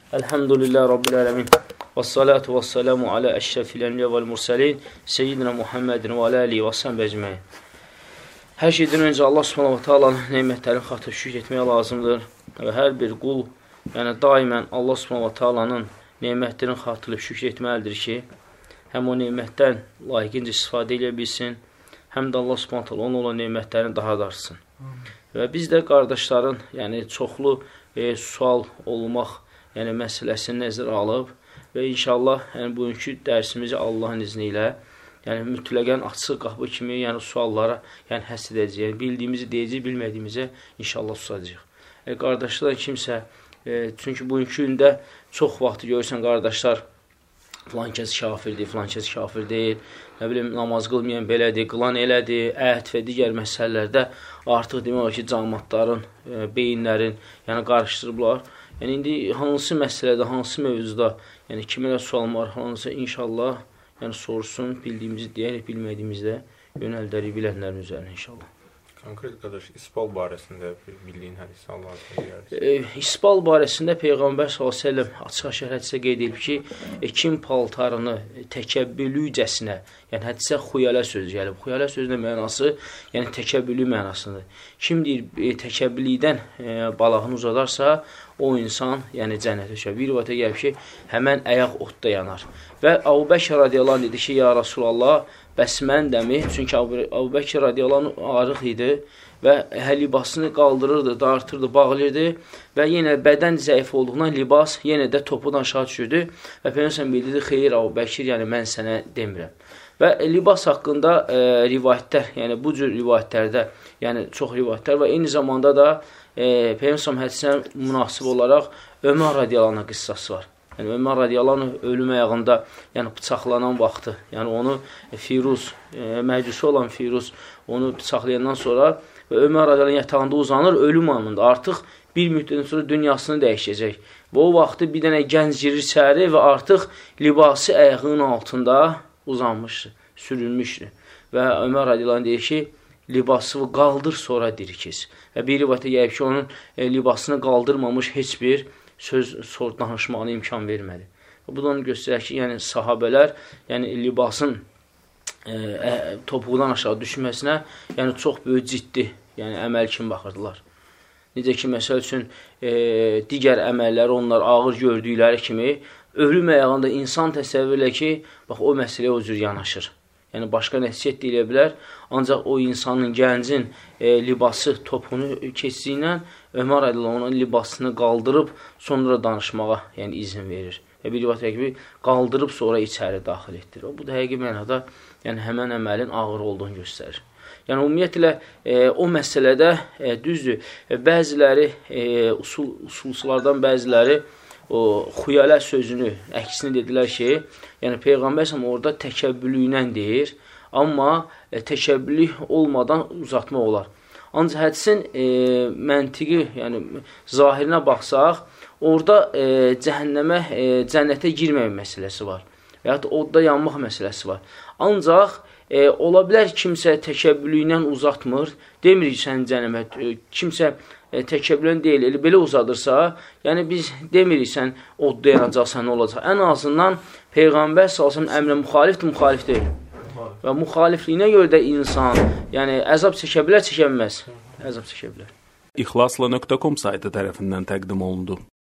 Elhamdülillah Rabbil alemin. Vessalatu vesselamu ala eşrefil enbiya vel mursalin. Seyyidina Muhammedin və alə alihi və səhbə ecmaîn. Hər şeydən öncə Allah subhanahu wa ta'alanın nemətlərini xatır şükür etməyə lazımdır. Və hər bir qul, yəni daimən Allah subhanahu wa ta'alanın nemətlərini xatırlayıb şükür etməlidir ki, həm o nemətdən layiqincə istifadə edə bilsin, həm də Allah subhanahu wa ta'ala onun olan nemətlərini daha da artsın. Və biz də qardaşların, yəni çoxlu sual olmaq, yəni məsələsini nəzərə alıb və inşallah yəni, bugünkü dərsimizi Allahın izni ilə yəni, mütləqən açıq qapı kimi yəni, suallara yəni, həsr edəcəyik. Yəni, bildiyimizi deyəcəyik, bilmədiyimizə inşallah susacaq. Qardaşlar kimsə, çünki bugünkü gündə çox vaxt görürsən qardaşlar, filan kəs kafirdir, filan kəs kafir deyil, nə bilim, namaz qılmayan belədir, qılan elədir, əhd və digər məsələlərdə artıq demək olar ki, cəmaatların, beyinlərin yəni, qarışdırıblar. Yəni, indi hansı məsələdə, hansı mövzuda, yəni kiminlə sual maraqlanırsa, inşallah yəni, sorsun, bildiyimizi deyərək, bilmədiyimizdə yönəldərik bilənlərin üzərinə inşallah. Konkret qardaş, isbal barəsində bildiyin hədisi Allah'a deyərsiniz. İsbal barəsində Peyğəmbər s.ə.v açıq-aşkar hədisə qeyd edib ki, kim paltarını təkəbbülücəsinə, yəni hədisə xuyələ sözü gəlib. Xuyələ sözünün mənası, yəni təkəbbülü mənasıdır. Kim deyir, təkəbbüllikdən balağını uzadarsa, o insan, yəni cənnətə düşər. Bir rivayətə gəlib ki, həmən əyaq odda yanar. Və Əbu Bəkr radiyallahu anh dedi ki, ya Rasulallah, bəs mən dəmi? Çünki Əbu Bəkr radiyallahu anh arıq idi və libasını qaldırırdı, dartırdı, bağlayırdı və yenə bədən zəif olduğundan libas yenə də topudan aşağı düşürdü və Peyğəmbər bildirdi, xeyr Əbu Bəkr, yəni mən sənə demirəm. Və libas haqqında rivayətlər, yəni bu cür rivayətlərdə, yəni çox rivayətlər və eyni zamanda da Peyğəmbər hədisinə münasib olaraq Ömər radiyallahu anh qıssası var. Yəni, Ömər radiyallahu anh ölüm ayağında yəni, bıçaqlanan vaxtı, yəni onu Firuz, məcüsü olan Firuz onu bıçaqlayandan sonra və Ömər radiyallahu anh yatağında uzanır, ölüm anında artıq bir müddətdən sonra dünyasını dəyişəcək. Və o vaxtı bir dənə gənc girir içəri və artıq libası ayağının altında uzanmışdır, sürülmüşdür. Və Ömər radiyallahu anh deyir ki, libası qaldır sonra dirikir. Və bir rivayətə gəlib ki, onun libasını qaldırmamış heç bir söz danışmağına imkan vermədi. Bu da onu göstərir ki, yəni sahabələr, yəni libasın topuğundan aşağı düşməsinə, yəni çox böyük ciddi, yəni əməl kimi baxırdılar. Necə ki, məsəl üçün, digər əməlləri onlar ağır gördükləri kimi, ölüm ayağında insan təsəvvürlə ki, bax, o məsələyə o cür yanaşır. Yəni, başqa nəsiyyət deyilə bilər, ancaq o insanın, gəncin libası topuğunu keçdiyindən Ömər radiyallahu anh libasını qaldırıb, sonra danışmağa yəni, izin verir. Bir rivayət kimi qaldırıb, sonra içəri daxil etdirir. Bu da həqiqi mənada yəni, həmən əməlin ağır olduğunu göstərir. Yəni, ümumiyyətlə, o məsələdə düzdür, bəziləri, usulçulardan bəziləri o xuyələ sözünü, əksini dedilər ki, yəni Peyğəmbər orada təkəbbülüylə deyir, amma təkəbbülük olmadan uzatmaq olar. Ancaq hədisin məntiqi, yəni zahirinə baxsaq, orada cəhənnəmə, cənnətə girməmək məsələsi var və ya odda yanmaq məsələsi var. Ancaq ola bilər kimsə təkəbbülüylə uzatmır, demirik sən cəhənnəmə, kimsə təkəbbülən deyil, elə belə uzadırsa, yəni biz demirik sən odda yanacaqsan, nə olacaq. Ən azından Peyğəmbər s.ə.v əmrə müxalifdir, müxalif deyil. Və müxalifliyinə görə də insan, yəni əzab çəkə bilər, çəkə bilməz. Əzab çəkə bilər. İxlasla.com saytı tərəfindən təqdim olundu.